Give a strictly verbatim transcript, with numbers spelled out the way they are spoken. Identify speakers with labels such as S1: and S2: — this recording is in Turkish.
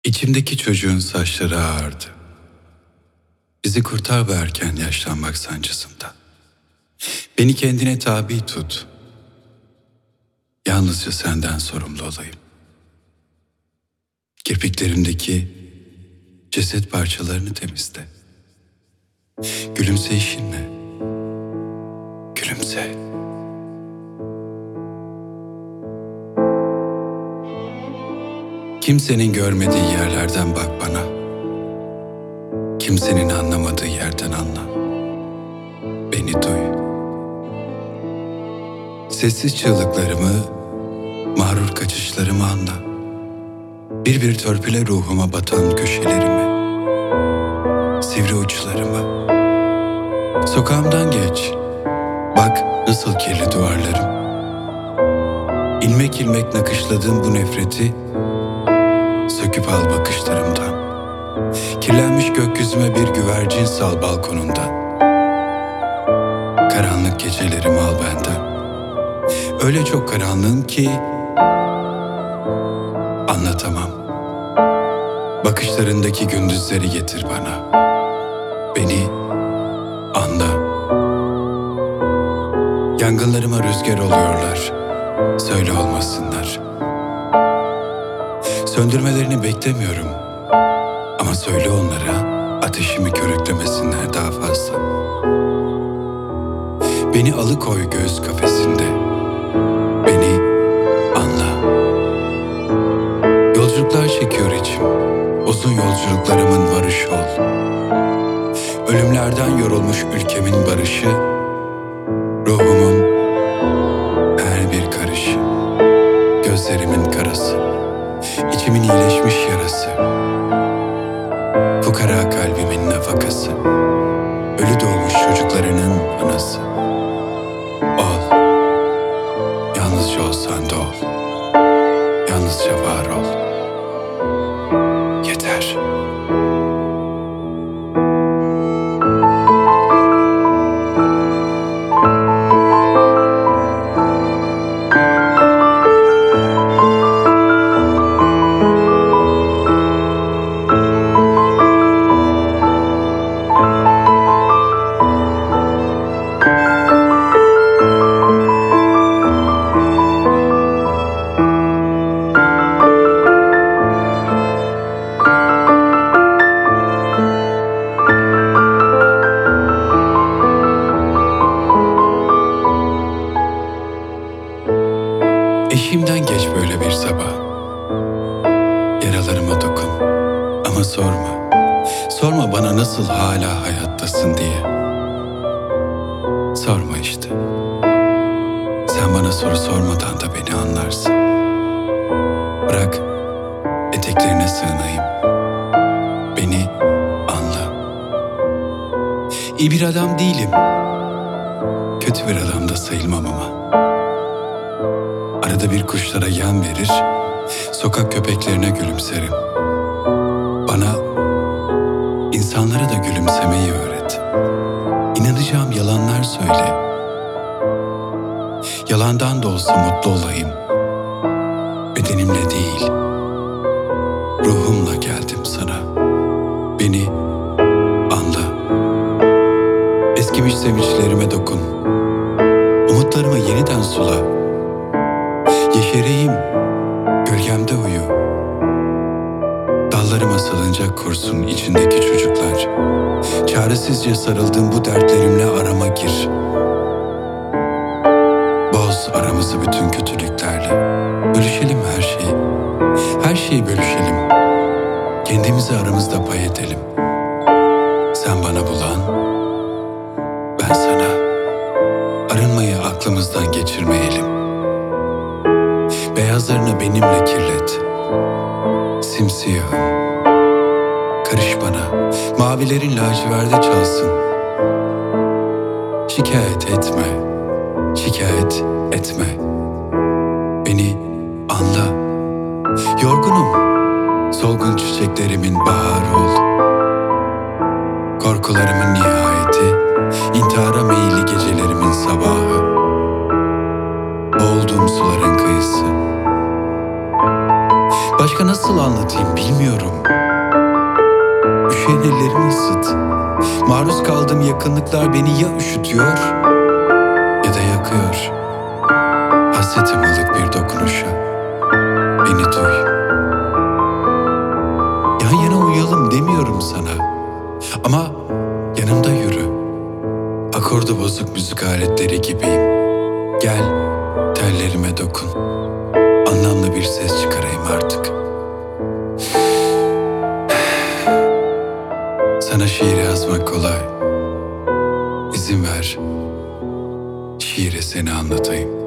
S1: İçimdeki çocuğun saçları ağardı. Bizi kurtar bu erken yaşlanmak sancısından. Beni kendine tabi tut. Yalnızca senden sorumlu olayım. Kirpiklerimdeki ceset parçalarını temizle. Gülümseyişinle gülümse. Kimsenin görmediği yerlerden bak bana. Kimsenin anlamadığı yerden anla. Beni duy. Sessiz çığlıklarımı, mağrur kaçışlarımı anla. Bir bir törpüle ruhuma batan köşelerimi, sivri uçlarımı. Sokağımdan geç, bak nasıl kirli duvarlarım. İlmek ilmek nakışladığım bu nefreti söküp al bakışlarımdan. Kirlenmiş gökyüzüme bir güvercin sal balkonundan. Karanlık gecelerimi al benden. Öyle çok karanlığım ki anlatamam. Bakışlarındaki gündüzleri getir bana. Beni anla. Yangınlarıma rüzgar oluyorlar. Söyle olmasınlar. Söndürmelerini beklemiyorum. Ama söyle onlara ateşimi körüklemesinler daha fazla. Beni alıkoy göğüs kafesinde. Beni anla. Yolculuklar çekiyor içim. Uzun yolculuklarımın varışı ol. Ölümlerden yorulmuş ülkemin barışı, ruhumun her bir karışı, gözlerimin karası, içimin iyileşmiş yarası, fukara kalbimin nafakası, ölü doğmuş çocuklarının anası. Ol, yalnızca olsan da ol, yalnızca var ol. Yeter. Eşiğimden geç böyle bir sabah. Yaralarıma dokun ama sorma. Sorma bana nasıl hala hayattasın diye. Sorma işte. Sen bana soru sormadan da beni anlarsın. Bırak eteklerine sığınayım. Beni anla. İyi bir adam değilim. Kötü bir adam da sayılmam ama. Arada bir kuşlara yem verir, sokak köpeklerine gülümserim. Bana insanlara da gülümsemeyi öğret. İnanacağım yalanlar söyle. Yalandan da olsa mutlu olayım. Bedenimle değil, ruhumla geldim sana. Beni anla. Eskimiş sevinçlerime dokun. Umutlarımı yeniden sula. Yeşereyim, gölgemde uyu. Dallarıma salıncak kursun içindeki çocuklar. Çaresizce sarıldığım bu dertlerimle arama gir. Boz aramızı bütün kötülüklerle. Bölüşelim her şeyi. Her şeyi bölüşelim. Kendimizi aramızda pay edelim. Sen bana bulan, ben sana. Arınmayı aklımızdan geçirmeyelim. Beyazlarını benimle kirlet. Simsiyahım. Karış bana. Mavilerin laciverde çalsın. Şikayet etme. Şikayet etme. Beni anla. Yorgunum. Solgun çiçeklerimin baharı ol. Korkularımın nihayeti. İntihara meyilli gecelerimin sabahı. Boğulduğum suların kıyısı. Başka nasıl anlatayım bilmiyorum. üşüyen ellerimi ısıt. Maruz kaldığım yakınlıklar beni ya üşütüyor ya da yakıyor. Hasretim ılık bir dokunuşa. Beni duy. Yan yana uyuyalım demiyorum sana. Ama yanımda yürü. Akordu bozuk müzik aletleri gibiyim. Gel, tellerime dokun. Anlamlı bir ses çıkarayım artık. Sana şiir yazmak kolay. İzin ver, şiire seni anlatayım.